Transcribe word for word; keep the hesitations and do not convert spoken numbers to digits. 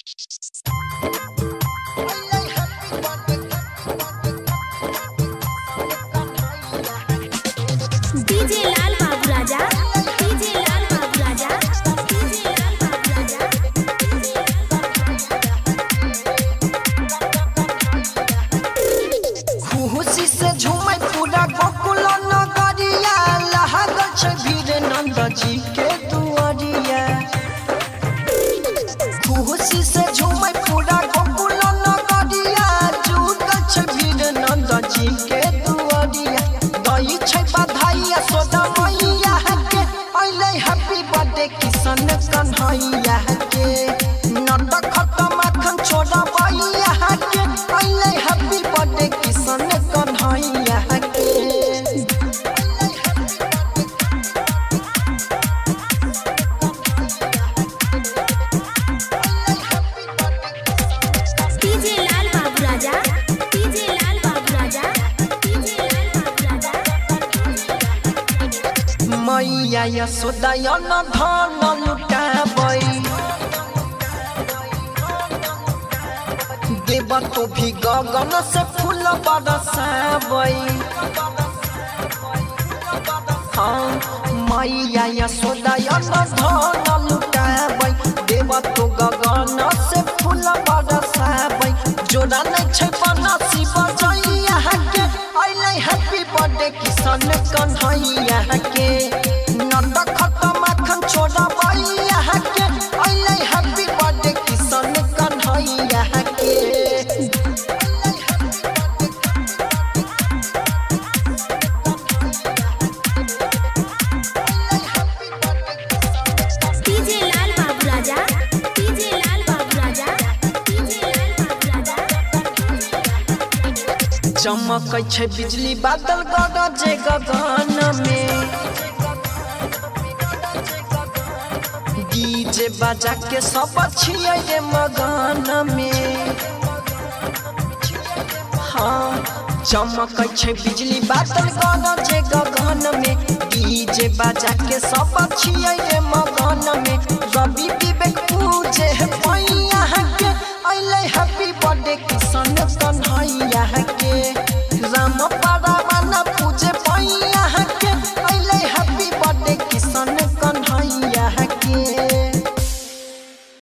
DJ लाल बाबू राजा DJ लाल बाबू राजा DJ लाल बाबू राजा खुशी से झूमे पूरा गोकुल नगरिया लागल छै भीड़ नंद जी के दुआरिया। खुशी से झूमे पूरा गोकुल नगरिया जुटल छै भीड़ नंद जी के दुआरिया। गई छै बधाई सोदा मैया के अइले हैप्पी बर्थडे किशन कन्हैया के। नंद खत्म अखन छोड़ा मैया के अइले हैप्पी बर्थडे किशन कन्हैया के। डीजे लाल बाबू राजा डीजे लाल बाबू राजा डीजे लाल बाबू राजा मैया यशोदा न धन लुटाबै देव तो भी गगन से फूल बरसाबै। हाँ मैया यशोदा न धन लुटाबै देव तो गगन से फूल बरसाबै। जोड़ा नहीं छै बनसी बजैया के अइले हैप्पी बर्थडे किशन कन्हैया के। नंद खत्म अखन छोड़ा मैया के अइले हैप्पी बर्थडे किशन कन्हैया के। डीजे लाल बाबू राजा डीजे लाल बाबू राजा डीजे लाल बाबू राजा चमकै छै बिजली बादल गरजे गगन में डीजे बजा के सब छियै रे मगन में। हाँ चमकै छै बिजली बादल गरजे गगन में डीजे बजा के सब छियै रे मगन में। रवि विवेक पूजे मैया के अइले हैप्पी बर्थडे किशन कन्हैया के। राम परावाना पूजे मैया